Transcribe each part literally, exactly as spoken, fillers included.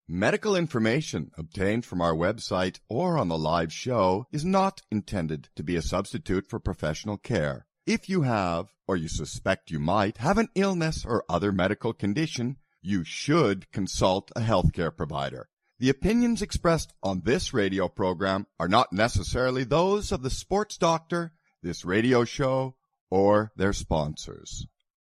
Medical information obtained from our website or on the live show is not intended to be a substitute for professional care. If you have, or you suspect you might, have an illness or other medical condition, you should consult a healthcare provider. The opinions expressed on this radio program are not necessarily those of the sports doctor, this radio show, or their sponsors.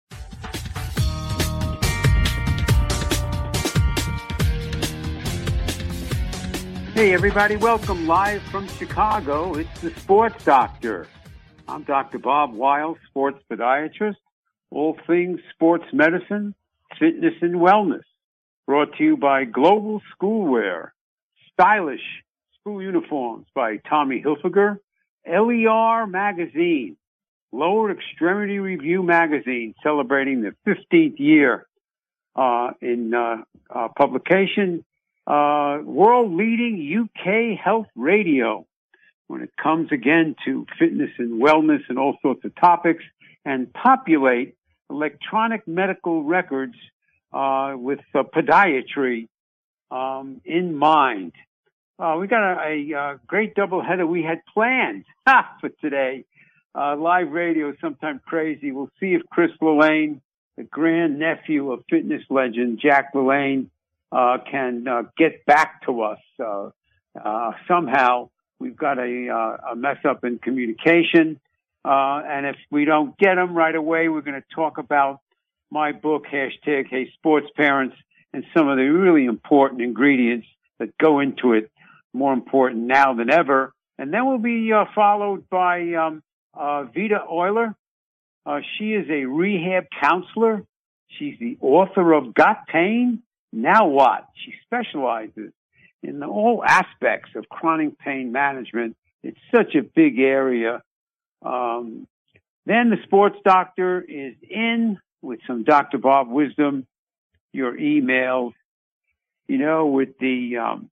Hey everybody, welcome live from Chicago. It's the Sports Doctor. I'm Doctor Bob Weil, sports podiatrist, all things sports medicine, fitness and wellness. Brought to you by Global Schoolwear, stylish school uniforms by Tommy Hilfiger, L E R Magazine, Lower Extremity Review Magazine, celebrating the fifteenth year uh, in uh, uh, publication. Uh, world-leading U K health radio when it comes again to fitness and wellness and all sorts of topics, and populate electronic medical records uh, with uh, podiatry um, in mind. Uh, we got a, a, a great doubleheader we had planned for today. Uh, live radio is sometimes crazy. We'll see if Chris Lalane, the grandnephew of fitness legend Jack Lalane, Uh, can uh, get back to us. Uh, uh, somehow we've got a, uh, a mess up in communication. Uh, and if we don't get them right away, we're going to talk about my book, hashtag Hey Sports Parents, and some of the really important ingredients that go into it, more important now than ever. And then we'll be uh, followed by um, uh, Vita Euler. Uh, she is a rehab counselor. She's the author of Got Pain? Now what? She specializes in all aspects of chronic pain management. It's such a big area. Um, then the sports doctor is in with some Doctor Bob wisdom, your emails, you know, with the um,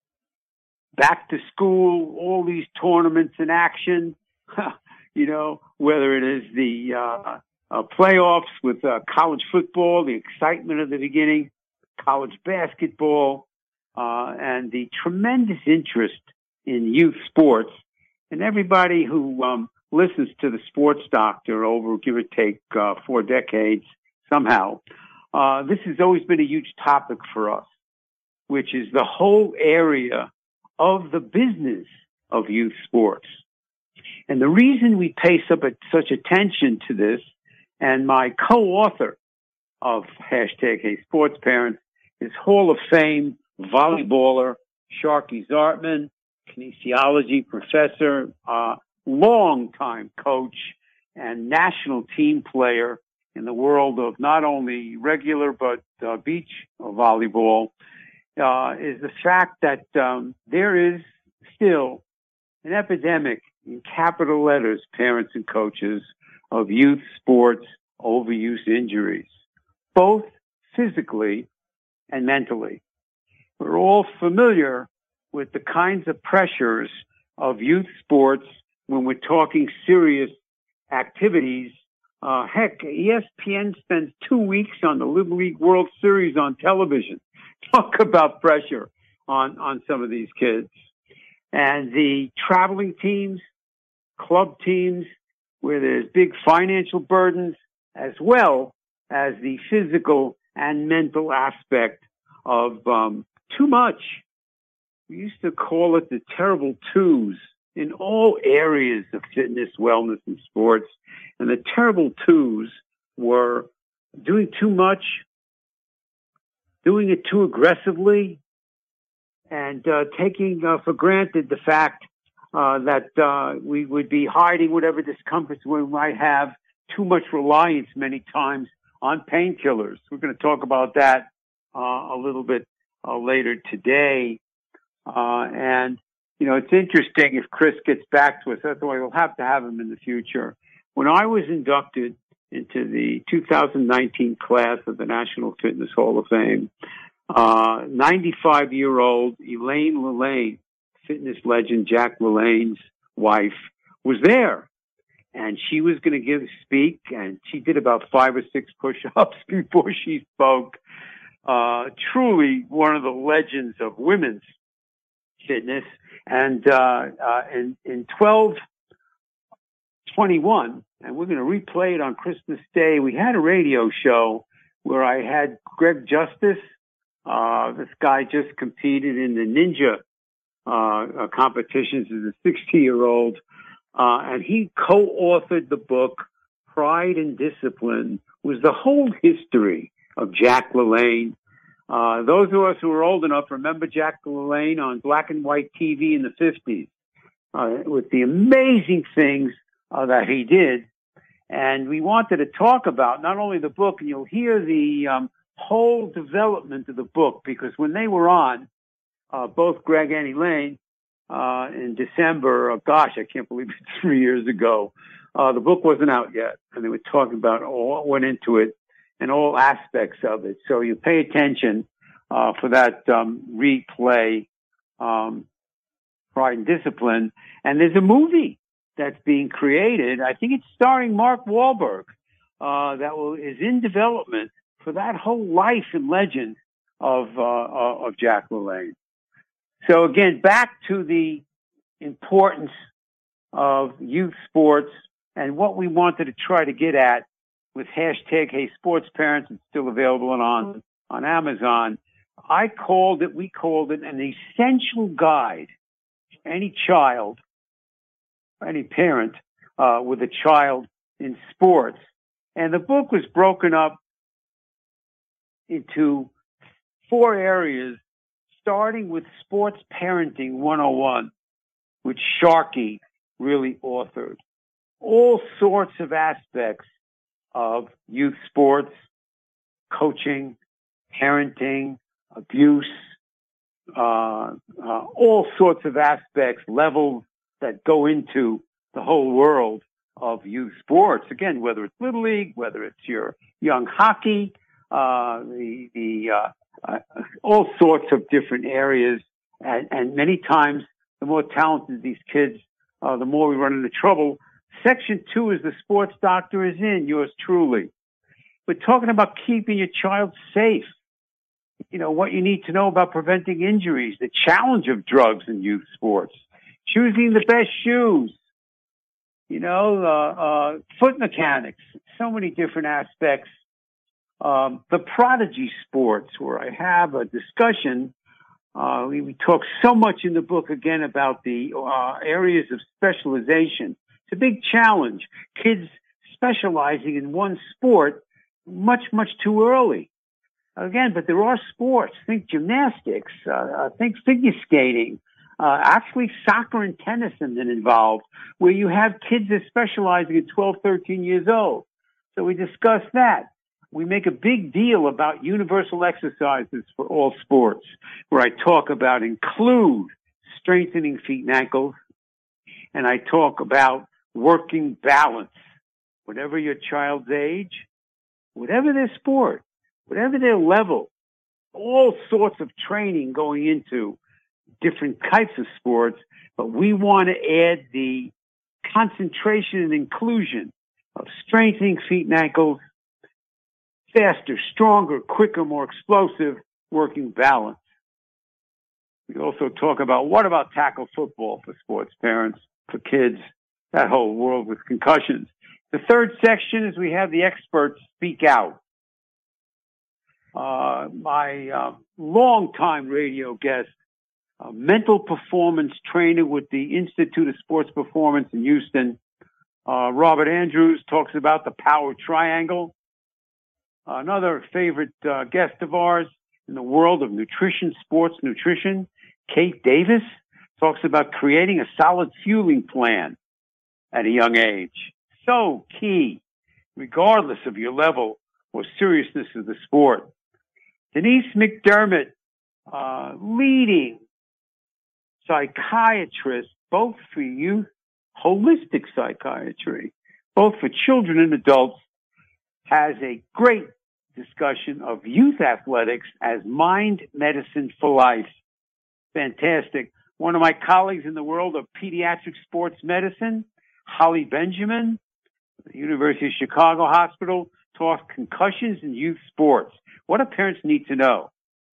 back to school, all these tournaments in action, you know, whether it is the uh, uh, playoffs with uh, college football, the excitement of the beginning, college basketball, uh, and the tremendous interest in youth sports. And everybody who um, listens to the Sports Doctor over, give or take, uh, four decades somehow, uh, this has always been a huge topic for us, which is the whole area of the business of youth sports. And the reason we pay such attention to this, and my co-author of hashtag Hey Sports Parents is Hall of Fame volleyballer Sharky Zartman, kinesiology professor, uh, long-time coach, and national team player in the world of not only regular but uh, beach volleyball, uh, is the fact that um, there is still an epidemic in capital letters, parents and coaches, of youth sports overuse injuries, both physically and mentally. We're all familiar with the kinds of pressures of youth sports when we're talking serious activities. Uh, heck, E S P N spends two weeks on the Little League World Series on television. Talk about pressure on, on some of these kids. And the traveling teams, club teams, where there's big financial burdens, as well as the physical and mental aspect of um, too much. We used to call it the terrible twos in all areas of fitness, wellness, and sports. And the terrible twos were doing too much, doing it too aggressively, and uh, taking uh, for granted the fact uh, that uh, we would be hiding whatever discomforts we might have, too much reliance many times on painkillers. We're going to talk about that uh, a little bit uh, later today. Uh, and, you know, it's interesting if Chris gets back to us. That's why we'll have to have him in the future. When I was inducted into the two thousand nineteen class of the National Fitness Hall of Fame, uh, ninety-five-year-old Elaine Lalane, fitness legend Jack Lalane's wife, was there. And she was going to give speak, and she did about five or six push-ups before she spoke. uh, truly one of the legends of women's fitness. And uh, uh, in, in twelve twenty-one, and we're going to replay it on Christmas Day, we had a radio show where I had Greg Justice. Uh, this guy just competed in the ninja uh, uh, competitions as a sixty-year-old, uh, and he co-authored the book Pride and Discipline, was the whole history of Jack LaLanne. Uh, those of us who are old enough remember Jack LaLanne on black and white T V in the fifties, uh, with the amazing things uh, that he did. And we wanted to talk about not only the book, and you'll hear the um, whole development of the book, because when they were on, uh, both Greg and Elaine, uh, in December, oh gosh, I can't believe it's three years ago, uh, the book wasn't out yet. And they were talking about all what went into it and all aspects of it. So you pay attention uh, for that um, replay, um, Pride and Discipline. And there's a movie that's being created. I think it's starring Mark Wahlberg, uh, that will, is in development for that whole life and legend of, uh, of Jack LaLanne. So again, back to the importance of youth sports and what we wanted to try to get at with hashtag Hey Sports Parents. It's still available on, on Amazon. I called it, we called it an essential guide to any child, any parent uh, with a child in sports. And the book was broken up into four areas, starting with Sports Parenting one oh one, which Sharkey really authored. All sorts of aspects of youth sports, coaching, parenting, abuse, uh, uh, all sorts of aspects, levels that go into the whole world of youth sports. Again, whether it's Little League, whether it's your young hockey, uh, the, the, uh, uh, all sorts of different areas. And, and many times, the more talented these kids, uh, the more we run into trouble. Section two is the sports doctor is in, yours truly. We're talking about keeping your child safe. You know, what you need to know about preventing injuries, the challenge of drugs in youth sports, choosing the best shoes, you know, uh, uh, foot mechanics, so many different aspects. Um, the prodigy sports, where I have a discussion. Uh, we, we talk so much in the book again about the uh, areas of specialization. It's a big challenge. Kids specializing in one sport much, much too early. Again, but there are sports. Think gymnastics. Uh, think figure skating. Uh, actually, soccer and tennis have been involved, where you have kids that are specializing at twelve, thirteen years old. So we discuss that. We make a big deal about universal exercises for all sports, where I talk about include strengthening feet and ankles, and I talk about working balance. Whatever your child's age, whatever their sport, whatever their level, all sorts of training going into different types of sports, but we want to add the concentration and inclusion of strengthening feet and ankles, faster, stronger, quicker, more explosive, working balance. We also talk about what about tackle football for sports parents, for kids, that whole world with concussions. The third section is we have the experts speak out. Uh, my uh, longtime radio guest, a mental performance trainer with the Institute of Sports Performance in Houston, uh, Robert Andrews, talks about the power triangle. Another favorite uh, guest of ours in the world of nutrition, sports nutrition, Kate Davis, talks about creating a solid fueling plan at a young age. So key, regardless of your level or seriousness of the sport. Denise McDermott, uh, leading psychiatrist, both for youth, holistic psychiatry, both for children and adults, has a great discussion of youth athletics as mind medicine for life. Fantastic. One of my colleagues in the world of pediatric sports medicine, Holly Benjamin, the University of Chicago Hospital, talks concussions in youth sports. What do parents need to know?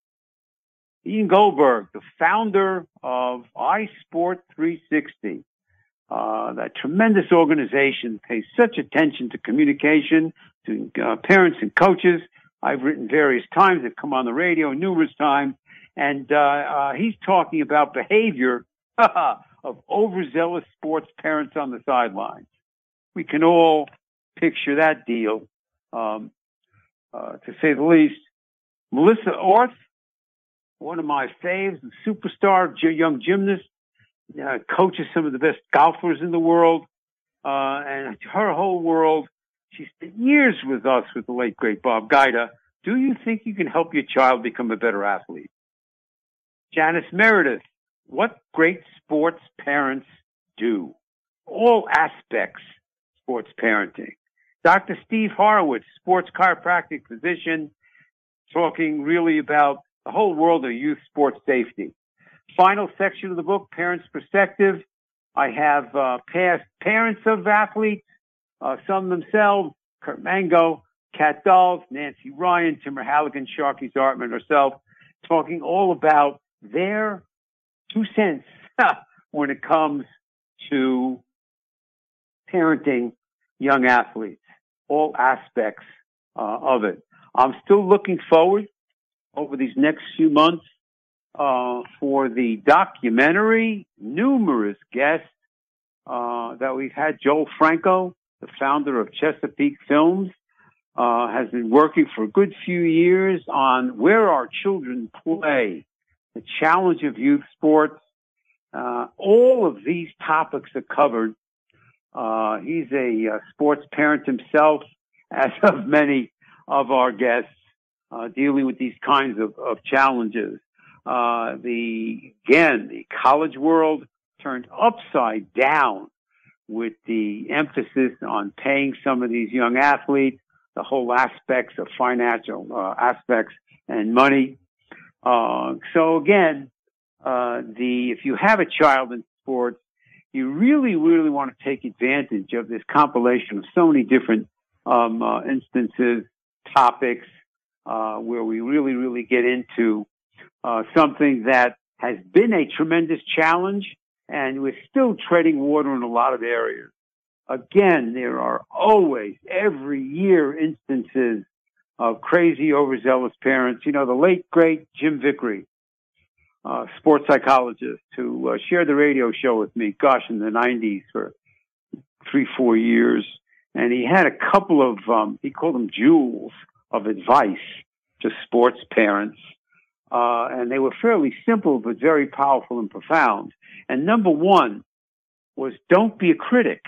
Ian Goldberg, the founder of iSport three sixty, uh, that tremendous organization, pays such attention to communication, to uh, parents and coaches. I've written various times, I've come on the radio numerous times, and uh, uh, he's talking about behavior of overzealous sports parents on the sidelines. We can all picture that deal, um, uh, to say the least. Melissa Orth, one of my faves, a superstar young gymnast, uh, coaches some of the best golfers in the world, uh, and her whole world. She spent years with us, with the late, great Bob Guida. Do you think you can help your child become a better athlete? Janice Meredith, what great sports parents do. All aspects sports parenting. Doctor Steve Horowitz, sports chiropractic physician, talking really about the whole world of youth sports safety. Final section of the book, Parents' Perspective. I have uh, past parents of athletes, uh, some themselves, Kurt Mango, Kat Dulles, Nancy Ryan, Timber Halligan, Sharkey Zartman, herself, talking all about their two cents when it comes to parenting young athletes, all aspects uh, of it. I'm still looking forward over these next few months uh, for the documentary, numerous guests uh, that we've had. Joel Franco, the founder of Chesapeake Films, uh, has been working for a good few years on where our children play, the challenge of youth sports. Uh, all of these topics are covered. Uh, he's a, uh sports parent himself, as of many of our guests, uh, dealing with these kinds of, of challenges. Uh, the, again, the college world turned upside down with the emphasis on paying some of these young athletes, the whole aspects of financial uh, aspects and money. Uh, so again, uh, the, if you have a child in sports, you really, really want to take advantage of this compilation of so many different um, uh, instances, topics, uh, where we really, really get into uh, something that has been a tremendous challenge, and we're still treading water in a lot of areas. Again, there are always, every year, instances of crazy, overzealous parents. You know, the late, great Jim Vickery, Uh, sports psychologist, who uh, shared the radio show with me, gosh, in the nineties for three, four years. And he had a couple of, um, he called them jewels of advice to sports parents. Uh, and they were fairly simple, but very powerful and profound. And number one was, don't be a critic.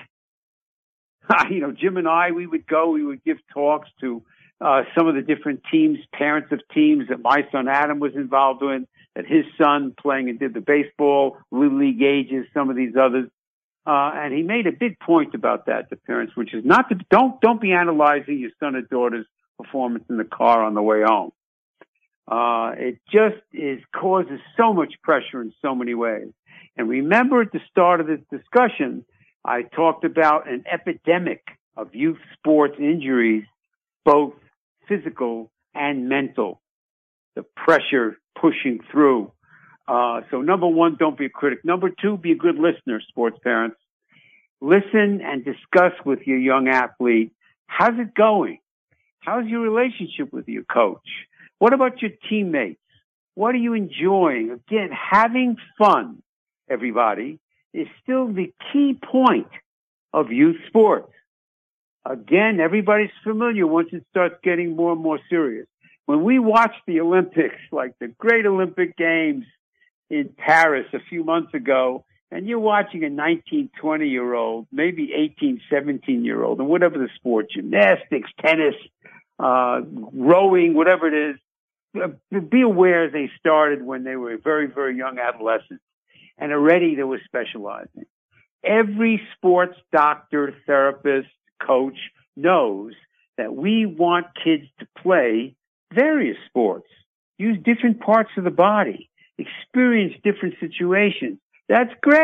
You know, Jim and I, we would go, we would give talks to uh, some of the different teams, parents of teams that my son Adam was involved in, that his son playing and did the baseball, Little League ages, some of these others. Uh, and he made a big point about that to parents, which is not to, don't, don't be analyzing your son or daughter's performance in the car on the way home. Uh, it just is, causes so much pressure in so many ways. And remember at the start of this discussion, I talked about an epidemic of youth sports injuries, both physical and mental. The pressure pushing through. Uh, so number one, don't be a critic. Number two, be a good listener, sports parents. Listen and discuss with your young athlete, how's it going? How's your relationship with your coach? What about your teammates? What are you enjoying? Again, having fun, everybody, is still the key point of youth sports. Again, everybody's familiar once it starts getting more and more serious. When we watch the Olympics, like the great Olympic Games in Paris a few months ago, and you're watching a nineteen, twenty-year-old, maybe eighteen, seventeen-year-old, and whatever the sport, gymnastics, tennis, uh, rowing, whatever it is, be aware they started when they were very, very young adolescents, and already they were specializing. Every sports doctor, therapist, coach knows that we want kids to play various sports, use different parts of the body, experience different situations. That's great.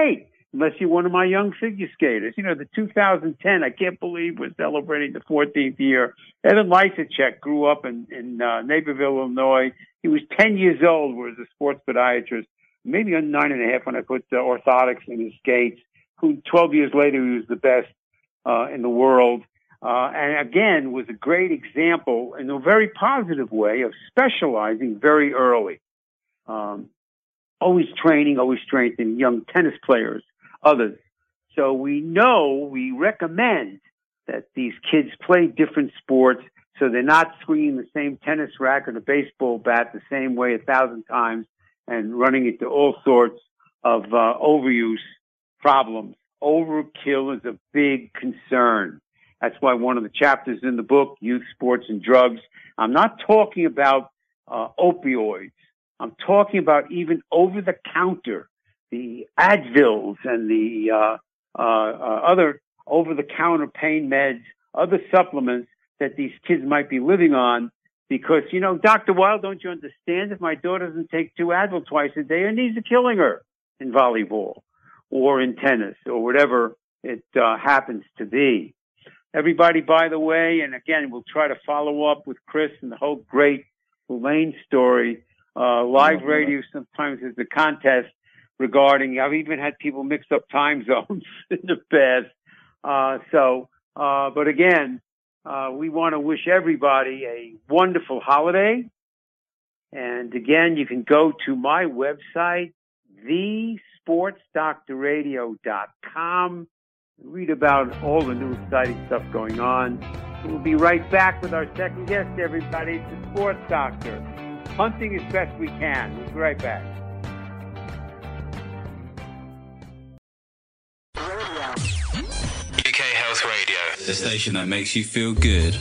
unless you're one of my young figure skaters. You know, the two thousand ten, I can't believe we're celebrating the fourteenth year. Evan Lysacek grew up in, in uh, Naperville, Illinois. He was ten years old, was a sports podiatrist, maybe on nine and a half when I put uh, orthotics in his skates, who twelve years later he was the best uh, in the world. Uh, and again, was a great example in a very positive way of specializing very early. Um, always training, always strengthening young tennis players, others. So we know, we recommend that these kids play different sports so they're not swinging the same tennis racket or baseball bat the same way a thousand times and running into all sorts of uh, overuse problems. Overkill is a big concern. That's why one of the chapters in the book, Youth, Sports, and Drugs, I'm not talking about uh, opioids. I'm talking about even over-the-counter, the Advils and the uh, uh, uh, other over-the-counter pain meds, other supplements that these kids might be living on. Because, you know, Doctor Weil, don't you understand? If my daughter doesn't take two Advil twice a day, her knees are killing her in volleyball or in tennis or whatever it uh, happens to be. Everybody, by the way, and again, we'll try to follow up with Chris and the whole great Lane story. Uh, live radio sometimes is a contest regarding, I've even had people mix up time zones in the past. Uh, so, uh, but again, uh, we want to wish everybody a wonderful holiday. And again, you can go to my website, the sports doctor radio dot com. Read about all the new exciting stuff going on. We'll be right back with our second guest, everybody. It's the Sports Doctor. Hunting as best we can. We'll be right back. U K Health Radio, the station that makes you feel good.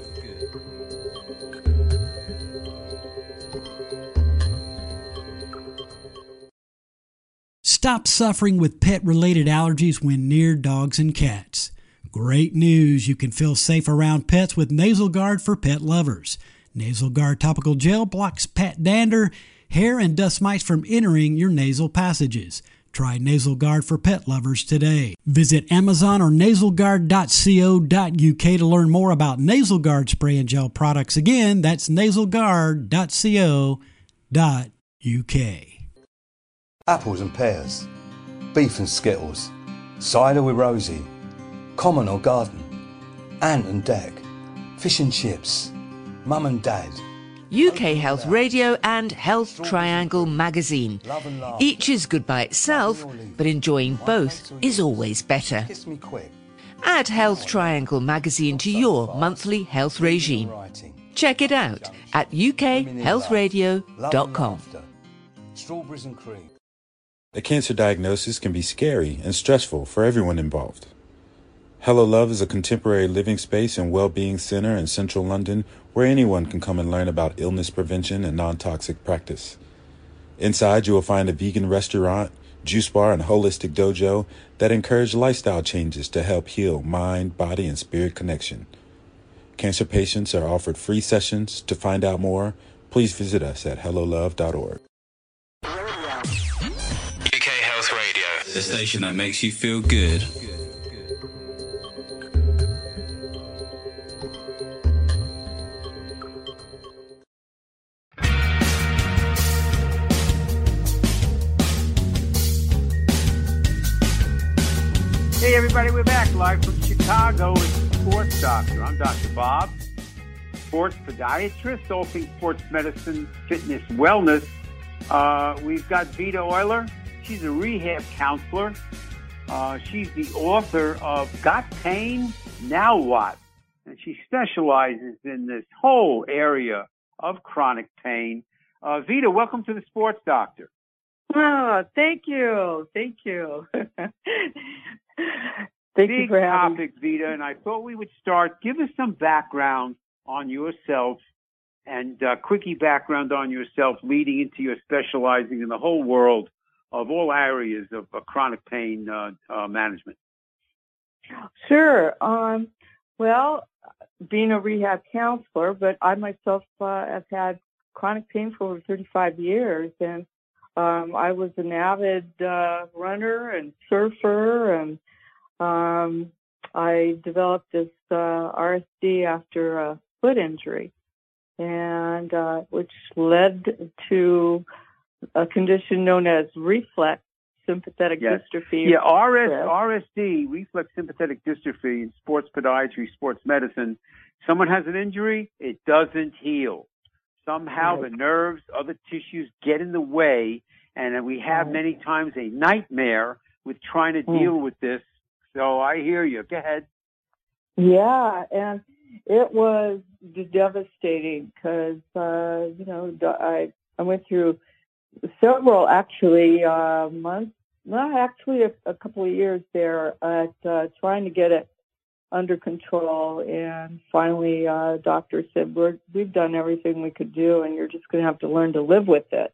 Stop suffering with pet-related allergies when near dogs and cats. Great news! You can feel safe around pets with Nasal Guard for pet lovers. Nasal Guard topical gel blocks pet dander, hair, and dust mites from entering your nasal passages. Try Nasal Guard for pet lovers today. Visit Amazon or nasal guard dot co dot u k to learn more about Nasal Guard spray and gel products. Again, that's nasal guard dot co dot u k. Apples and pears, beef and skittles, cider with Rosie, common or garden, ant and deck, fish and chips, mum and dad. U K Health Radio and Health Triangle magazine. Each is good by itself, but enjoying both is always better. Kiss me quick. Add Health Triangle magazine to your monthly health regime. Check it out at u k health radio dot com. Strawberries and cream. A cancer diagnosis can be scary and stressful for everyone involved. Hello Love is a contemporary living space and well-being center in central London where anyone can come and learn about illness prevention and non-toxic practice. Inside, you will find a vegan restaurant, juice bar, and holistic dojo that encourage lifestyle changes to help heal mind, body, and spirit connection. Cancer patients are offered free sessions. To find out more, please visit us at hello love dot org. U K Health Radio, the station that makes you feel good. Hey everybody, we're back live from Chicago with Sports Doctor. I'm Doctor Bob, sports podiatrist, all things sports medicine, fitness, wellness. Uh, we've got Vita Euler. She's a rehab counselor. Uh, she's the author of Got Pain, Now What? And she specializes in this whole area of chronic pain. Uh, Vita, welcome to the Sports Doctor. Oh, thank you. Thank you. Thank Big you for having topic, Vita, and I thought we would start. Give us some background on yourself and uh, quickie background on yourself leading into your specializing in the whole world of all areas of uh, chronic pain uh, uh, management. Sure. Um, well, being a rehab counselor, but I myself uh, have had chronic pain for over thirty-five years, and um, I was an avid uh, runner and surfer, and um, I developed this uh, R S D after a foot injury, and uh, which led to a condition known as reflex sympathetic yes. dystrophy. Yeah, R S, R S D, reflex sympathetic dystrophy, in sports podiatry, sports medicine. Someone has an injury, it doesn't heal. Somehow right. the nerves, other tissues get in the way, and we have right. many times a nightmare with trying to deal mm. with this. So I hear you. Go ahead. Yeah, and it was devastating because, uh, you know, I, I went through several, actually, uh, months, well, actually a, a couple of years there at uh, trying to get it under control. And finally, uh, doctor said, We're, we've done everything we could do, and you're just going to have to learn to live with it.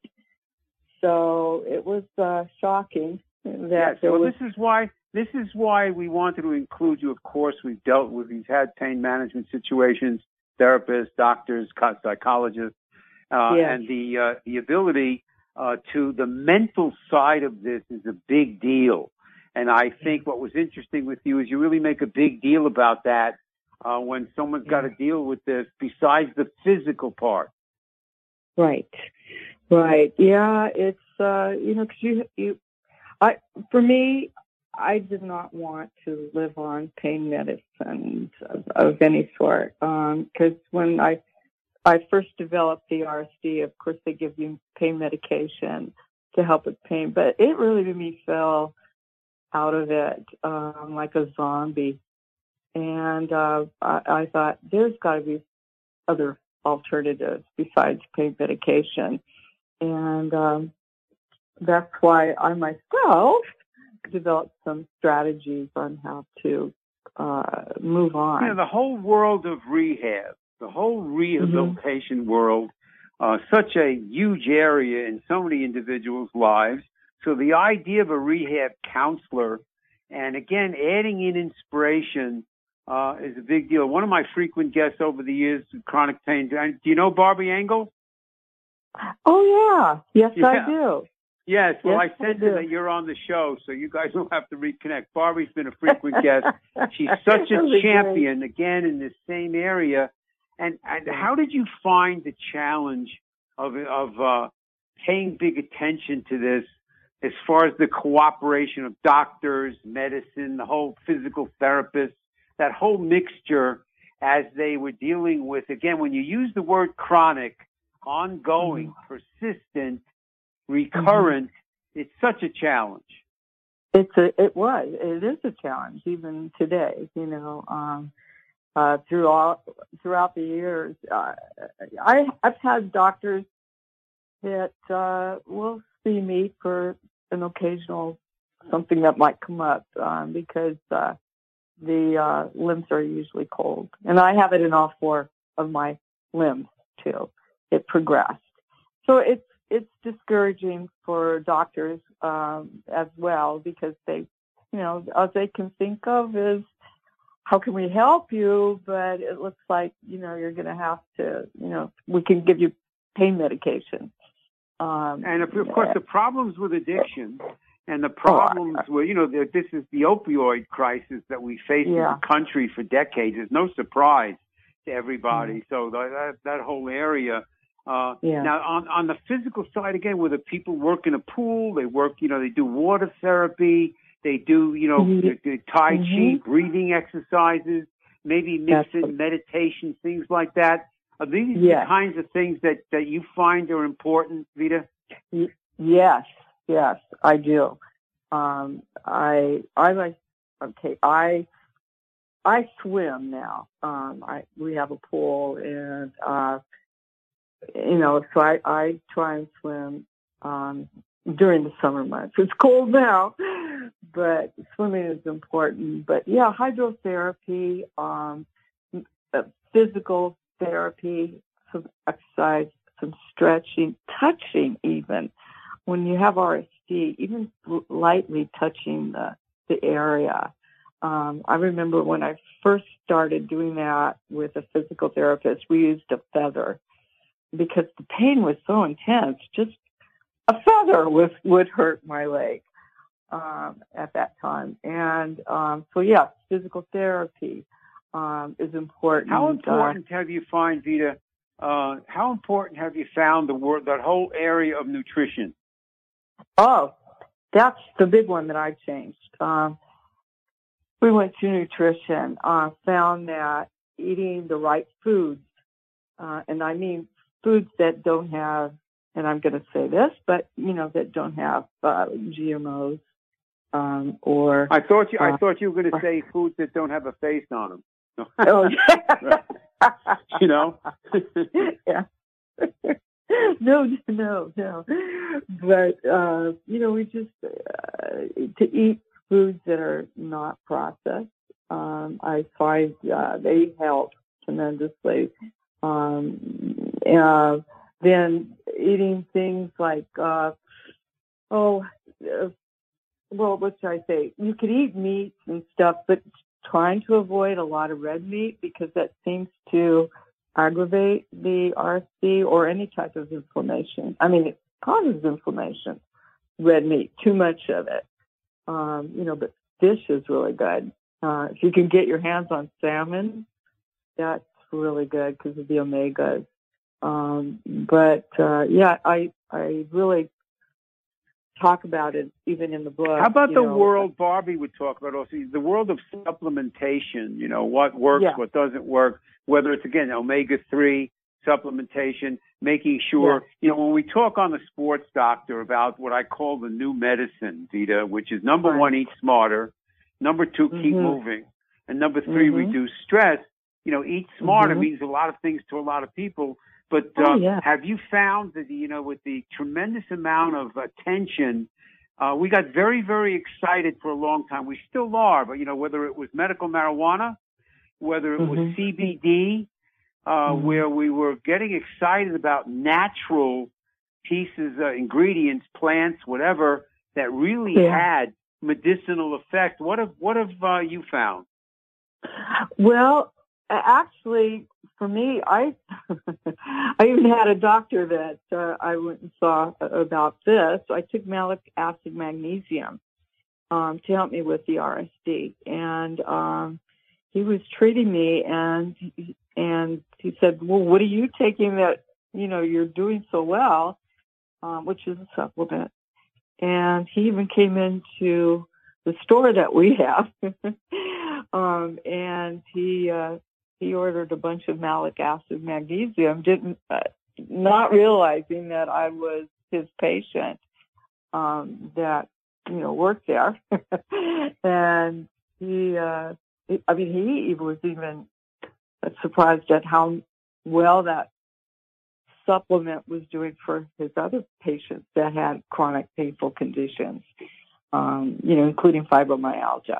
So it was uh, shocking that yes, there well, was... this is why... This is why we wanted to include you. Of course, we've dealt with, we've had pain management situations, therapists, doctors, psychologists, uh, yes. and the uh, the ability uh, to the mental side of this is a big deal. And I think what was interesting with you is you really make a big deal about that uh, when someone's got to deal with this besides the physical part. Right, right, yeah. It's uh, you know, because you you, I for me. I did not want to live on pain medicine of, of any sort because um, when I I first developed the R S D, of course they give you pain medication to help with pain, but it really made me feel out of it um, like a zombie. And uh, I, I thought there's got to be other alternatives besides pain medication, and um, that's why I myself develop some strategies on how to uh, move on. You know, the whole world of rehab, the whole rehabilitation mm-hmm. world, uh, such a huge area in so many individuals' lives. So the idea of a rehab counselor, and again, adding in inspiration uh, is a big deal. One of my frequent guests over the years, chronic pain. Do you know Barbie Engel? Oh, yeah. Yes, yeah. I do. Yes, well, yes, I said to that you're on the show, so you guys will have to reconnect. Barbie's been a frequent guest. She's such a champion, great. Again, in this same area. And, and how did you find the challenge of of uh, paying big attention to this as far as the cooperation of doctors, medicine, the whole physical therapists, that whole mixture as they were dealing with, again, when you use the word chronic, ongoing, mm-hmm. persistent, recurrent, mm-hmm. it's such a challenge. It's a, it was, it is a challenge even today, you know, um, uh, through all, throughout the years. Uh, I, I've had doctors that, uh, will see me for an occasional something that might come up, um, because, uh, the, uh, limbs are usually cold, and I have it in all four of my limbs too. It progressed. So it's, it's discouraging for doctors um, as well, because they, you know, all they can think of is how can we help you, but it looks like, you know, you're going to have to, you know, we can give you pain medication. Um, and of, of course, the problems with addiction and the problems oh, with, you know, the, this is the opioid crisis that we face yeah. in the country for decades. There's no surprise to everybody. Mm-hmm. So that, that whole area. Uh, yeah. Now, on, on the physical side, again, where the people work in a pool, they work, you know, they do water therapy, they do, you know, mm-hmm. the, the Tai Chi, mm-hmm. breathing exercises, maybe mix That's in meditation, things like that. Are these yes. the kinds of things that, that you find are important, Vita? Y- yes, yes, I do. Um, I, I like, okay, I, I swim now. Um, I, we have a pool, and, uh, you know, so I, I try and swim um, during the summer months. It's cold now, but swimming is important. But, yeah, hydrotherapy, um, physical therapy, some exercise, some stretching, touching even. When you have R S D, even lightly touching the, the area. Um, I remember when I first started doing that with a physical therapist, we used a feather, because the pain was so intense, just a feather was, would hurt my leg um, at that time. And um, so, yes, physical therapy um, is important. How important uh, have you find, Vita, uh, how important have you found the word, that whole area of nutrition? Oh, that's the big one that I changed. Um, we went to nutrition, uh, found that eating the right foods, uh, and I mean foods that don't have, and I'm going to say this, but, you know, that don't have uh, G M Os um, or... I thought you, uh, I thought you were going to say foods that don't have a face on them. Oh, yeah. You know? Yeah. No, no, no. But, uh, you know, we just, uh, to eat foods that are not processed, um, I find uh, they help tremendously. Um, uh, then eating things like, uh, oh, uh, well, what should I say? You could eat meat and stuff, but trying to avoid a lot of red meat because that seems to aggravate the R S D or any type of inflammation. I mean, it causes inflammation, red meat, too much of it. Um, you know, but fish is really good. Uh, if you can get your hands on salmon, that's really good because of the omegas. Um, but, uh, yeah, I, I really talk about it even in the book. How about you the know, world Barbie would talk about also, the world of supplementation, you know, what works, yeah. what doesn't work, whether it's, again, omega three supplementation, making sure, yeah. you know, when we talk on the Sports Doctor about what I call the new medicine, Vita, which is number right. one, eat smarter, number two, mm-hmm. keep moving, and number three, mm-hmm. reduce stress. You know, eat smarter mm-hmm. means a lot of things to a lot of people. But oh, uh, yeah. have you found that, you know, with the tremendous amount of attention, uh, we got very, very excited for a long time. We still are, but, you know, whether it was medical marijuana, whether it mm-hmm. was C B D, uh, mm-hmm. where we were getting excited about natural pieces, uh, ingredients, plants, whatever, that really yeah. had medicinal effect. What have, what have uh, you found? Well, actually, for me, I I even had a doctor that uh, I went and saw about this. I took malic acid magnesium um, to help me with the R S D, and um, he was treating me, and and he said, "Well, what are you taking that you know you're doing so well?" Um, which is a supplement, and he even came into the store that we have, um, and he. Uh, He ordered a bunch of malic acid magnesium, didn't uh, not realizing that I was his patient um, that you know worked there, and he. Uh, he, I mean, he was even surprised at how well that supplement was doing for his other patients that had chronic painful conditions, um, you know, including fibromyalgia.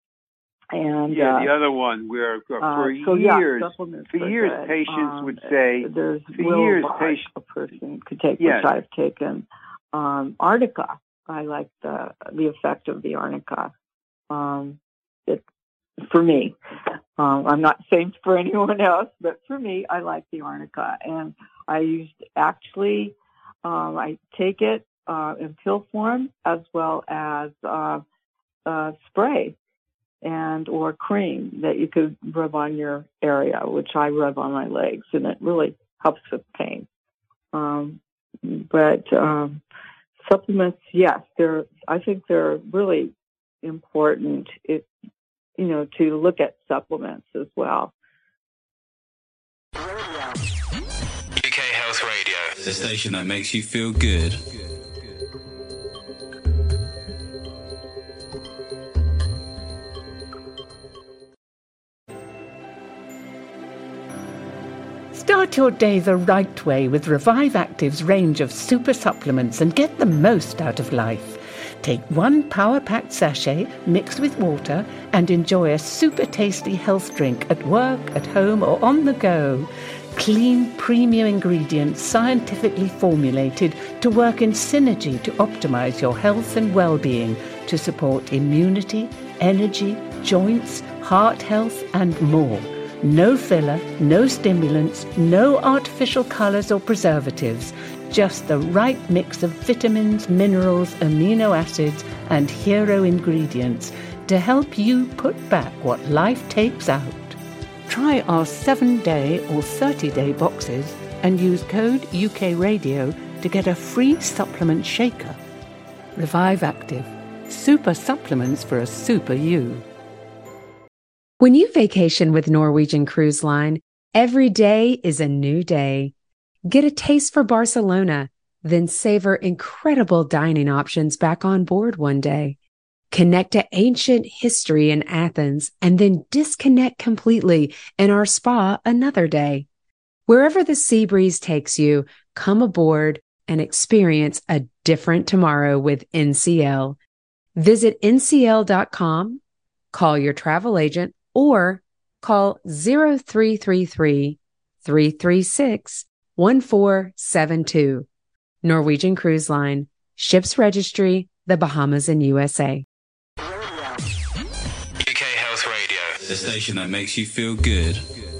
And yeah, uh, the other one where uh, for uh, so, years, yeah, for years, good. patients um, would say, "There's for Will years, Lark, patients, a person could take yes. which I've taken um, arnica. I like the the effect of the arnica. Um, it for me, um, I'm not saying for anyone else, but for me, I like the arnica, and I used actually, um, I take it uh, in pill form as well as uh, uh, spray. And or cream that you could rub on your area, which I rub on my legs, and it really helps with pain. Um, but um, supplements, yes, they're. I think they're really important. It, you know, to look at supplements as well. U K Health Radio, the station that makes you feel good. Start your day the right way with Revive Active's range of super supplements and get the most out of life. Take one power-packed sachet mixed with water and enjoy a super tasty health drink at work, at home or on the go. Clean, premium ingredients scientifically formulated to work in synergy to optimize your health and well-being to support immunity, energy, joints, heart health and more. No filler, no stimulants, no artificial colours or preservatives. just the right mix of vitamins, minerals, amino acids, and hero ingredients to help you put back what life takes out. Try our seven-day or thirty-day boxes and use code U K Radio to get a free supplement shaker. Revive Active. Super supplements for a super you. When you vacation with Norwegian Cruise Line, every day is a new day. Get a taste for Barcelona, then savor incredible dining options back on board one day. Connect to ancient history in Athens and then disconnect completely in our spa another day. Wherever the sea breeze takes you, come aboard and experience a different tomorrow with N C L. Visit N C L dot com, call your travel agent, or call zero three three three, three three six, one four seven two. Norwegian Cruise Line. Ships Registry, the Bahamas and U S A. U K Health Radio, the station that makes you feel good.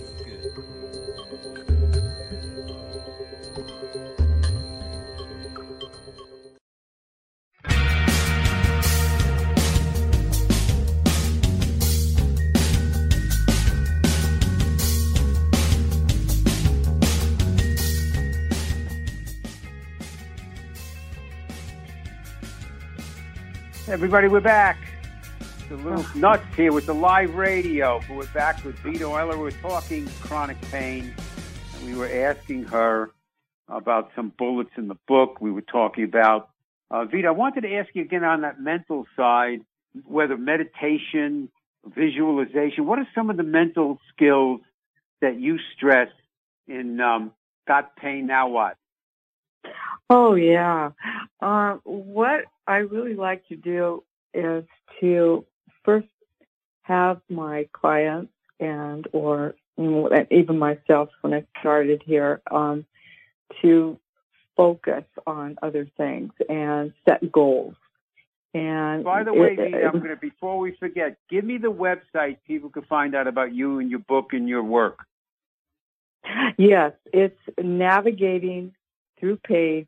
Everybody, we're back. It's a little nuts here with the live radio, but we're back with Vita Euler. We're talking chronic pain, and we were asking her about some bullets in the book. We were talking about, uh, Vita, I wanted to ask you again on that mental side, whether meditation, visualization, what are some of the mental skills that you stress in um, Got Pain, Now What? Oh, yeah. Uh, what I really like to do is to first have my clients and or you know, even myself when I started here um, to focus on other things and set goals. And by the way, it, Vita, I'm going to, before we forget, give me the website people can find out about you and your book and your work. Yes, it's navigating through pain.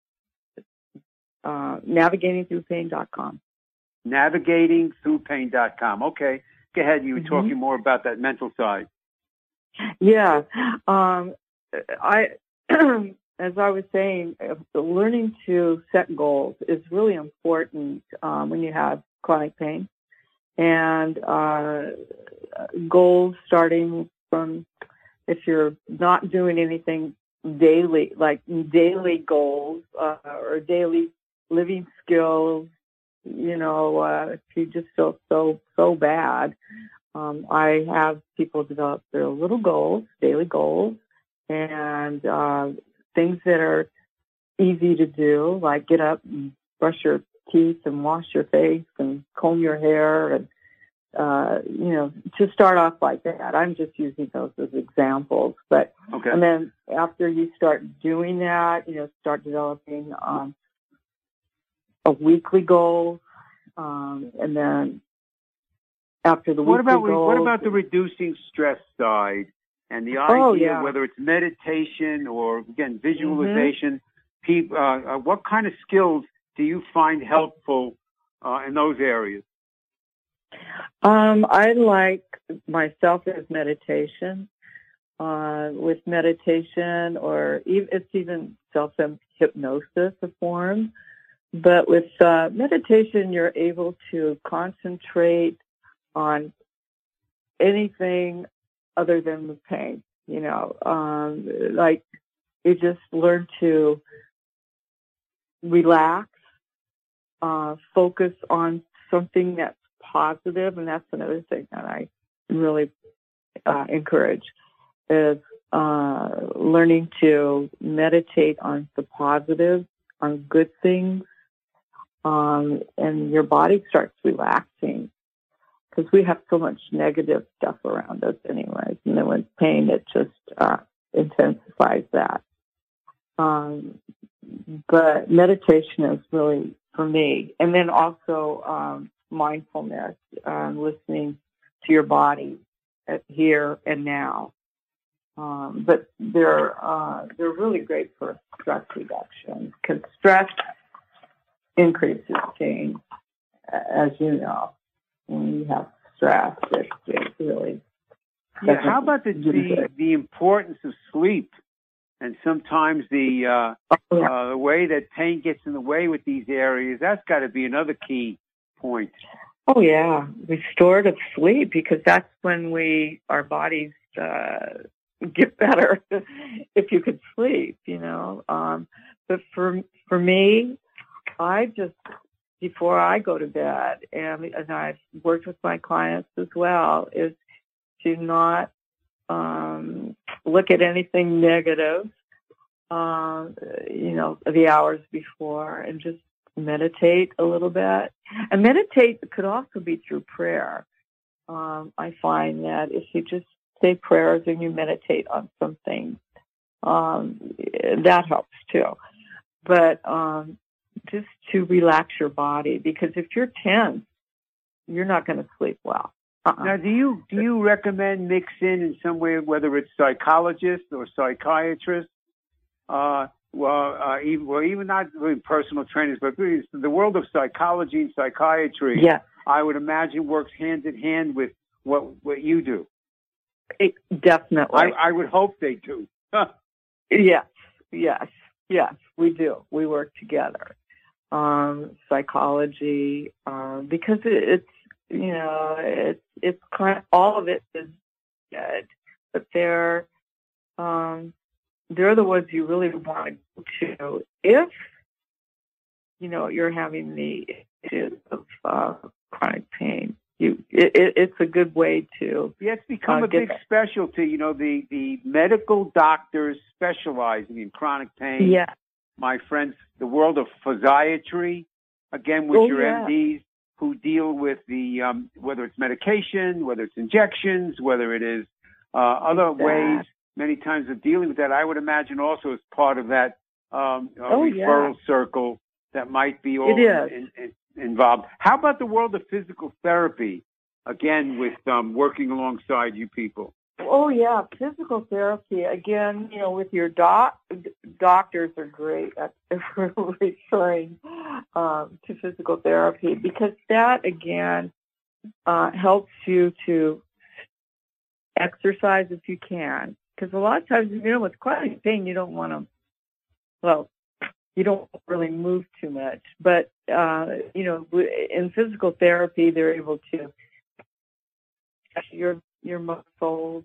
Uh, navigating through pain dot com. navigating through pain dot com. Okay. Go ahead. You were mm-hmm. talking more about that mental side. Yeah. Um, I, as I was saying, learning to set goals is really important um, when you have chronic pain. And uh, goals starting from if you're not doing anything daily, like daily goals uh, or daily living skills, you know, uh, if you just feel so, so bad, um, I have people develop their little goals, daily goals, and uh, things that are easy to do, like get up and brush your teeth and wash your face and comb your hair and, uh, you know, to start off like that. I'm just using those as examples. But, okay. And then after you start doing that, you know, start developing um, a weekly goal, um, and then after the what weekly about goals, what about the reducing stress side and the idea, oh, yeah. whether it's meditation or again visualization? Mm-hmm. People, uh, uh, what kind of skills do you find helpful uh, in those areas? Um, I like myself as meditation. Uh, with meditation, or even, it's even self-hypnosis a form. But with uh, meditation, you're able to concentrate on anything other than the pain. You know, um, like you just learn to relax, uh, focus on something that's positive, and that's another thing that I really uh, encourage is uh, learning to meditate on the positive, on good things. Um, and your body starts relaxing because we have so much negative stuff around us anyways. And then with pain, it just uh, intensifies that. Um, but meditation is really, for me, and then also um, mindfulness, um, listening to your body at here and now. Um, but they're uh, they're really great for stress reduction because stress increases pain, as you know. When you have stress, it, it really. Yeah. How about the, the the importance of sleep, and sometimes the uh, oh, yeah. uh, the way that pain gets in the way with these areas? That's got to be another key point. Oh yeah, restorative sleep, because that's when we our bodies uh, get better if you could sleep, you know. Um, but for for me, I just before I go to bed, and, and I've worked with my clients as well, is to not um, look at anything negative, uh, you know, the hours before, and just meditate a little bit. And meditate could also be through prayer. Um, I find that if you just say prayers and you meditate on something, um, that helps too. But um, just to relax your body, because if you're tense, you're not going to sleep well. Uh-uh. Now, do you do you recommend mix in in some way, whether it's psychologists or psychiatrists, uh, well, uh, even, well, even not really personal trainers, but really the world of psychology and psychiatry, yeah. I would imagine works hand in hand with what what you do. It, definitely. I, I would hope they do. yes, yes, yes, we do. We work together. Um, psychology, um, because it, it's, you know, it's, it's kind of, all of it is good, but they're, um, they're the ones you really want to go to if, you know, you're having the issues of uh, chronic pain. You, it, it, it's a good way to. Yeah, it's become uh, a big that. specialty. You know, the, the medical doctors specializing in chronic pain. Yeah. My friends, the world of physiatry, again, with oh, your yeah. M Ds who deal with the, um, whether it's medication, whether it's injections, whether it is uh, other exactly. ways, many times of dealing with that. I would imagine also as part of that um, uh, oh, referral yeah. circle that might be all it is. In, in, involved. How about the world of physical therapy, again, with um, working alongside you people? Oh, yeah, physical therapy. Again, you know, with your doc, doctors are great at referring um, to physical therapy, because that, again, uh, helps you to exercise if you can. Because a lot of times, you know, with chronic pain, you don't want to, well, you don't really move too much. But, uh, you know, in physical therapy, they're able to your your muscles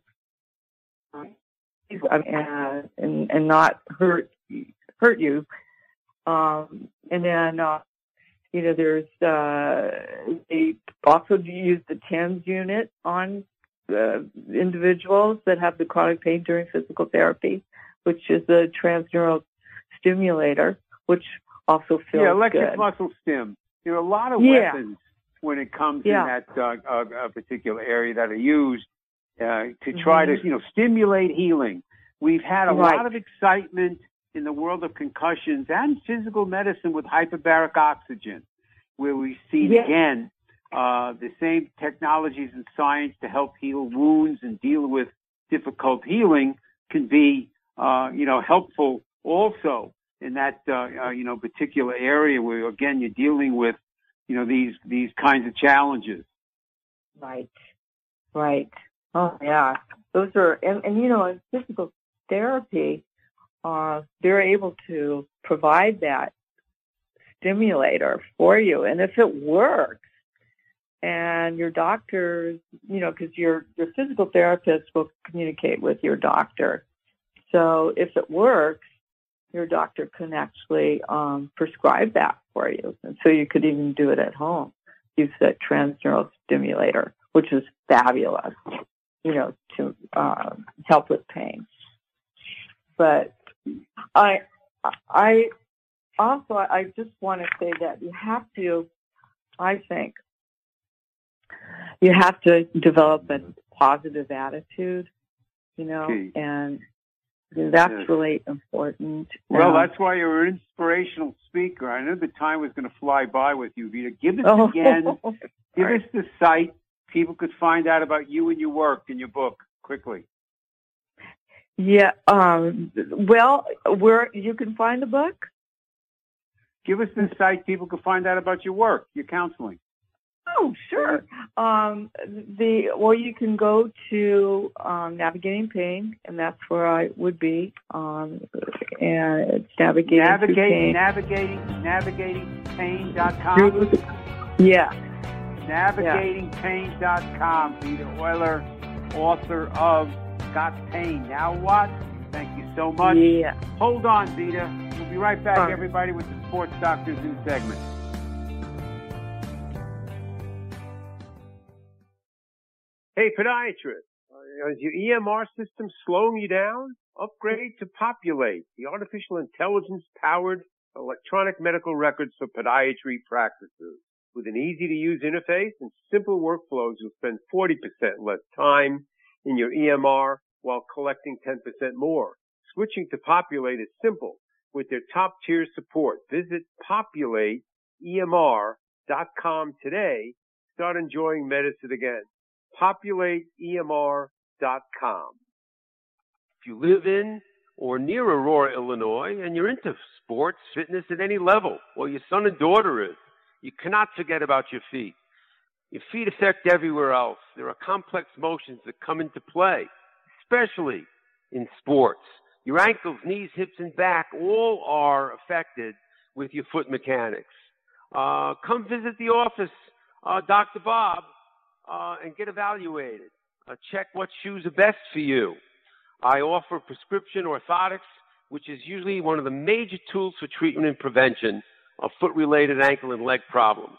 and and, and not hurt hurt you. Um, and then uh, you know, there's uh, they also use the TENS unit on uh, individuals that have the chronic pain during physical therapy, which is a transneural stimulator, which also feels yeah, electric good. muscle stim. There are a lot of yeah. weapons when it comes yeah. in that uh, uh, particular area that are used uh, to try mm-hmm. to, you know, stimulate healing. We've had a right. lot of excitement in the world of concussions and physical medicine with hyperbaric oxygen, where we've seen yeah. again uh, the same technologies and science to help heal wounds and deal with difficult healing can be, uh, you know, helpful also in that, uh, uh, you know, particular area where, again, you're dealing with, you know, these, these kinds of challenges. Right. Right. Oh, yeah. Those are, and, and you know, in physical therapy, uh, they're able to provide that stimulator for you. And if it works, and your doctors, you know, because your, your physical therapist will communicate with your doctor. So if it works, your doctor can actually um, prescribe that for you. And so you could even do it at home. Use that transneural stimulator, which is fabulous, you know, to uh, help with pain. But I, I also, I just want to say that you have to, I think, you have to develop a positive attitude, you know, Key. and that's yes. really important. Well, um, that's why you're an inspirational speaker. I knew the time was going to fly by with you, Vita. Give us oh, again, give right. us the site. People could find out about you and your work and your book quickly. Yeah. Um, well, where you can find the book? Give us the site people can find out about your work, your counseling. Oh, sure. Um, the well, you can go to um, Navigating Pain, and that's where I would be. Um, and it's navigating navigating navigating navigating pain dot com. Yeah. navigating pain dot com. Vita Euler, author of Got Pain. Now what? Thank you so much. Yeah. Hold on, Vita. We'll be right back, All right. everybody, with the Sports Doctors New segment. Hey, podiatrist, uh, is your E M R system slowing you down? Upgrade to Populate, the artificial intelligence-powered electronic medical records for podiatry practices. With an easy-to-use interface and simple workflows, you'll spend forty percent less time in your E M R while collecting ten percent more. Switching to Populate is simple. With their top-tier support, visit populate E M R dot com today. Start enjoying medicine again. populate E M R dot com. If you live in or near Aurora, Illinois, and you're into sports, fitness at any level, or your son and daughter is, you cannot forget about your feet. Your feet affect everywhere else. There are complex motions that come into play, especially in sports. Your ankles, knees, hips, and back all are affected with your foot mechanics. Uh, come visit the office, uh, Doctor Bob, uh, and get evaluated. Uh, check what shoes are best for you. I offer prescription orthotics, which is usually one of the major tools for treatment and prevention of foot-related ankle and leg problems.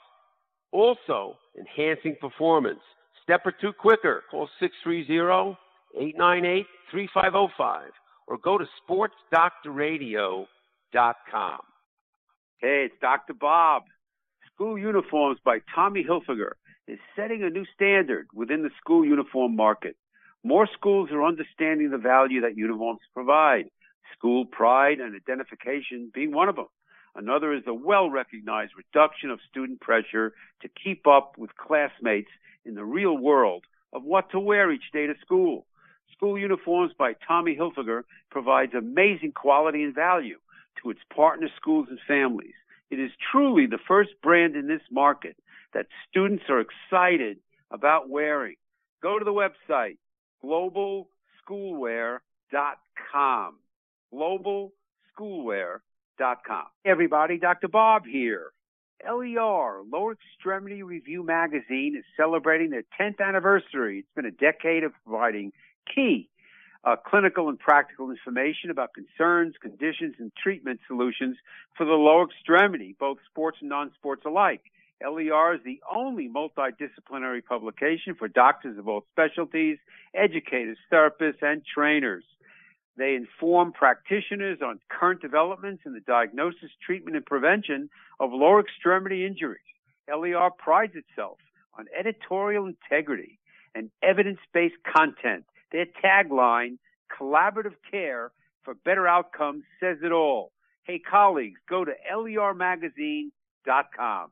Also, enhancing performance. Step or two quicker. Call six three zero, eight nine eight, three five zero five or go to sports doctor radio dot com. Hey, it's Doctor Bob. School Uniforms by Tommy Hilfiger is setting a new standard within the school uniform market. More schools are understanding the value that uniforms provide, school pride and identification being one of them. Another is the well-recognized reduction of student pressure to keep up with classmates in the real world of what to wear each day to school. School Uniforms by Tommy Hilfiger provides amazing quality and value to its partner schools and families. It is truly the first brand in this market that students are excited about wearing. Go to the website, global schoolwear dot com. global schoolwear dot com. Hey everybody, Doctor Bob here. L E R, Lower Extremity Review Magazine, is celebrating their tenth anniversary. It's been a decade of providing key uh, clinical and practical information about concerns, conditions, and treatment solutions for the lower extremity, both sports and non-sports alike. L E R is the only multidisciplinary publication for doctors of all specialties, educators, therapists, and trainers. They inform practitioners on current developments in the diagnosis, treatment, and prevention of lower extremity injuries. L E R prides itself on editorial integrity and evidence-based content. Their tagline, collaborative care for better outcomes, says it all. Hey, colleagues, go to L E R magazine dot com.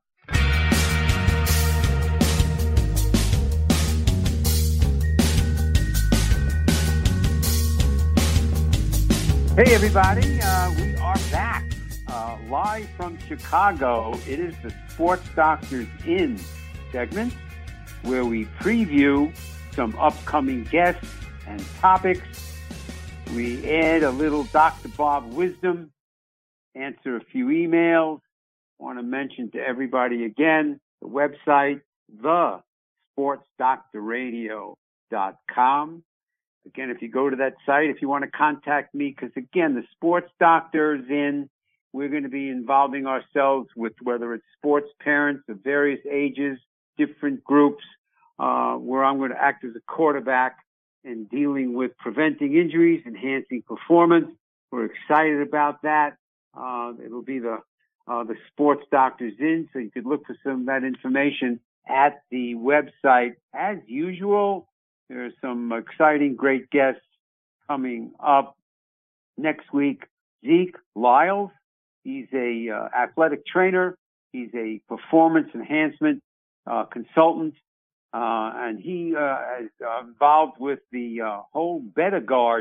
Hey, everybody. Uh, we are back uh, live from Chicago. It is the Sports Doctors In segment where we preview some upcoming guests and topics. We add a little Doctor Bob wisdom, answer a few emails. I want to mention to everybody again the website, the sports doctor radio dot com. Again, if you go to that site, if you want to contact me, because again, the Sports Doctors In, we're going to be involving ourselves with whether it's sports parents of various ages, different groups, uh, where I'm going to act as a quarterback in dealing with preventing injuries, enhancing performance. We're excited about that. Uh, it'll be the, uh, the Sports Doctors In, so you could look for some of that information at the website. As usual, there are some exciting, great guests coming up next week. Zeke Lyles, he's a uh, athletic trainer. He's a performance enhancement uh, consultant, uh, and he uh, is uh, involved with the uh, whole BetterGuard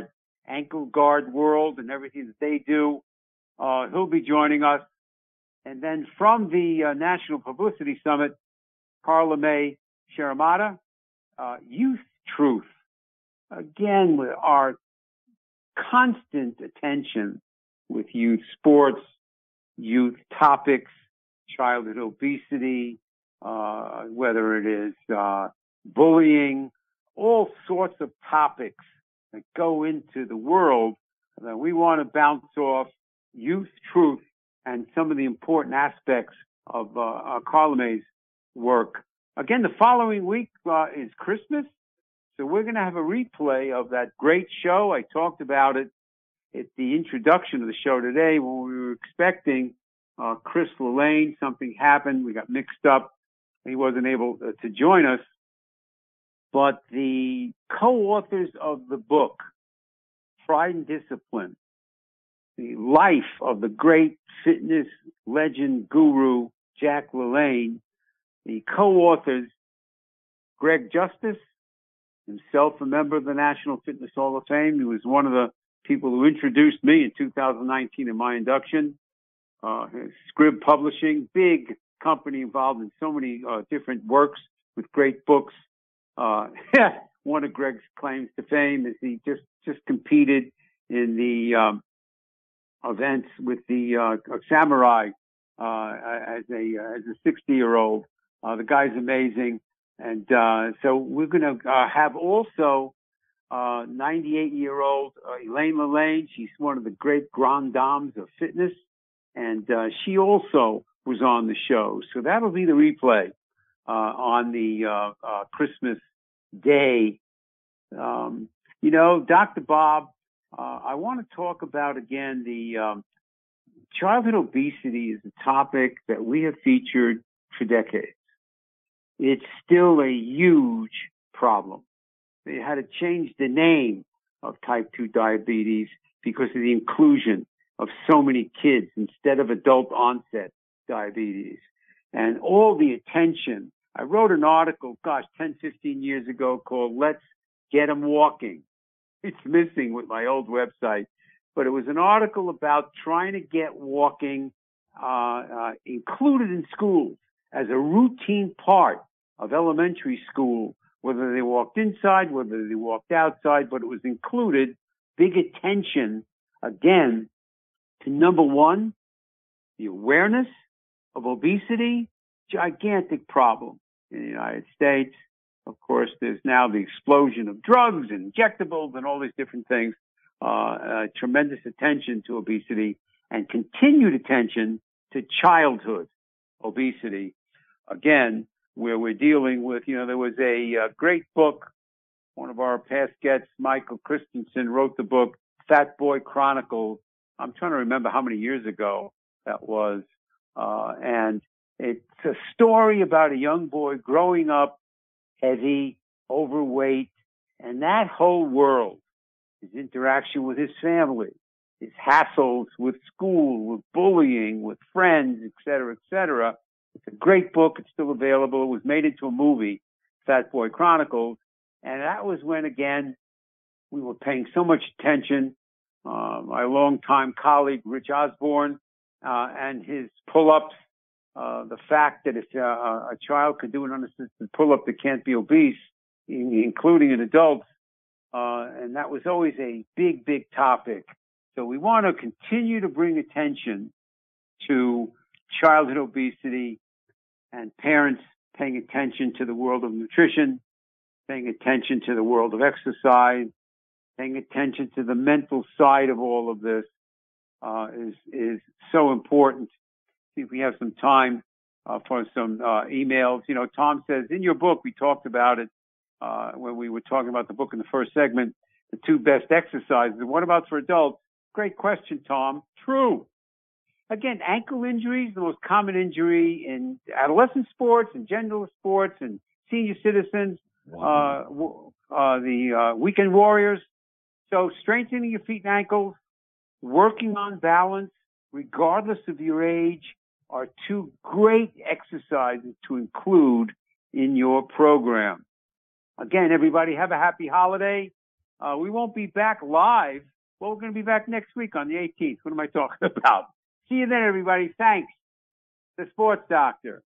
ankle guard world and everything that they do. Uh, he'll be joining us. And then from the uh, National Publicity Summit, Carla May Sharamata, uh, Youth Truth. Again, with our constant attention with youth sports, youth topics, childhood obesity, uh, whether it is uh, bullying, all sorts of topics that go into the world that we want to bounce off Youth Truth and some of the important aspects of uh, uh, Carla May's work. Again, the following week uh, is Christmas, so we're going to have a replay of that great show. I talked about it at the introduction of the show today when we were expecting uh, Chris Lillane. Something happened. We got mixed up. He wasn't able uh, to join us. But the co-authors of the book, Pride and Discipline, the life of the great fitness legend guru, Jack LaLanne, the co-authors, Greg Justice, himself a member of the National Fitness Hall of Fame. He was one of the people who introduced me in two thousand nineteen in my induction. Uh, Scrib Publishing, big company involved in so many uh, different works with great books. Uh, one of Greg's claims to fame is he just, just competed in the um, events with the uh, samurai uh, as a as a sixty year old. Uh, the guy's amazing, and uh, so we're going to uh, have also uh, ninety-eight year old uh, Elaine LaLanne. She's one of the great grand dames of fitness, and uh, she also was on the show. So that'll be the replay uh, on the uh, uh, Christmas day. Um, you know, Doctor Bob, uh, I want to talk about again the um, childhood obesity is a topic that we have featured for decades. It's still a huge problem. They had to change the name of type two diabetes because of the inclusion of so many kids instead of adult onset diabetes. And all the attention. I wrote an article, gosh, ten, fifteen years ago called Let's Get 'Em Walking. It's missing with my old website. But it was an article about trying to get walking uh, uh, included in schools as a routine part of elementary school, whether they walked inside, whether they walked outside, but it was included. Big attention, again, to number one, the awareness of obesity, gigantic problem in the United States. Of course, there's now the explosion of drugs and injectables and all these different things. Uh, uh, tremendous attention to obesity and continued attention to childhood obesity. Again, where we're dealing with, you know, there was a uh, great book. One of our past guests, Michael Christensen, wrote the book Fat Boy Chronicles. I'm trying to remember how many years ago that was. Uh, and it's a story about a young boy growing up heavy, overweight, and that whole world, his interaction with his family, his hassles with school, with bullying, with friends, et cetera, et cetera. It's a great book. It's still available. It was made into a movie, Fat Boy Chronicles. And that was when, again, we were paying so much attention. Uh, my longtime colleague, Rich Osborne, uh, and his pull-ups, uh, the fact that if uh, a child could do an unassisted pull-up that can't be obese, including in adults, uh, and that was always a big, big topic. So we want to continue to bring attention to childhood obesity and parents paying attention to the world of nutrition, paying attention to the world of exercise, paying attention to the mental side of all of this uh, is is so important. See if we have some time uh, for some uh, emails. You know, Tom says, in your book, we talked about it uh, when we were talking about the book in the first segment, the two best exercises. And what about for adults? Great question, Tom. True. Again, ankle injuries, the most common injury in adolescent sports and gender sports and senior citizens, wow. uh, uh, the uh, weekend warriors. So strengthening your feet and ankles, working on balance, regardless of your age, are two great exercises to include in your program. Again, everybody have a happy holiday. Uh, we won't be back live Well, we're going to be back next week on the eighteenth. What am I talking about? See you then, everybody. Thanks. The Sports Doctor.